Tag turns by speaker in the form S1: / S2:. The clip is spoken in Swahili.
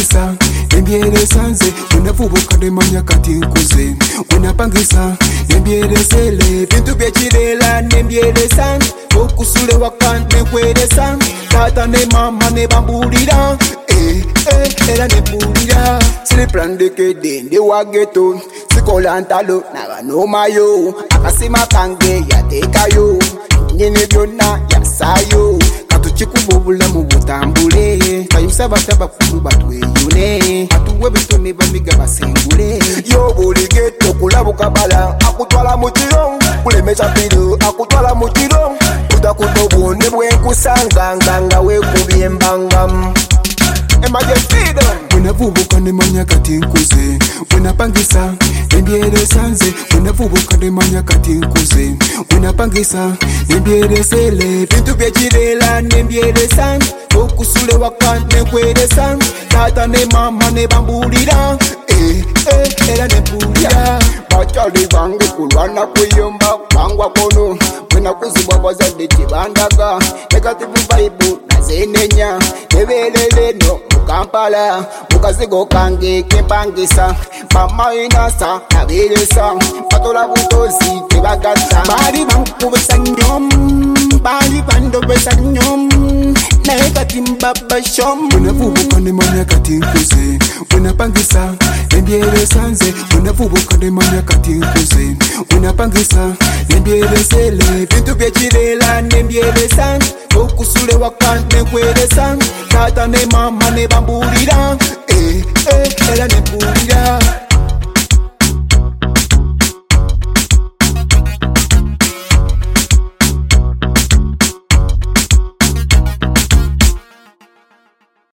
S1: Unapangisa nembyeresanze unavubuka nemanya kati nkuze unapangisa nembyeresele bintu byekirela nembyeresa okusule wakane kweresa tata ne mama ne bambulira era nepulira siliplandekede ndi wageto sikola ntalo naganomayo akasima kange yatekayo nyene byonna yasayo katuchikububula mu butambule kayusaba bakulu batweyune atuwe bitone bamiga basengule yo buligeto kulabuka bala akutwala mu kiro kulemesa piro akutwala mu kiro utakutobone bwenkusanga nganga wekubyembangam unavubuka nemanya kati nkuze unapangisa nembyeresanze unavubuka nemanya kati nkuze unapangisa nembyeresele bintu byekirela nembyeresa okusule wakane kweresa tata ne mama ne bambulira era nepulira bachali bange kulwana kuyomba kwangwa kono mwena kuzibwa bazadde kibandaga negative vibe nazenenya nebeleleno Kampala, mukazigo kange kempangisa mama inasa nabiresa patola butozi tebagata bali bankubesa nyom bali bandobesa nyom negatimba bashom unavubuka nemanya kati nkuze unapangisa nembyeresanze unavubuka nemanya kati nkuze unapangisa nembyeresele bintu byekirela nembyeresa okusule wakane kweresa tata ne mama ne bambulira era nepulira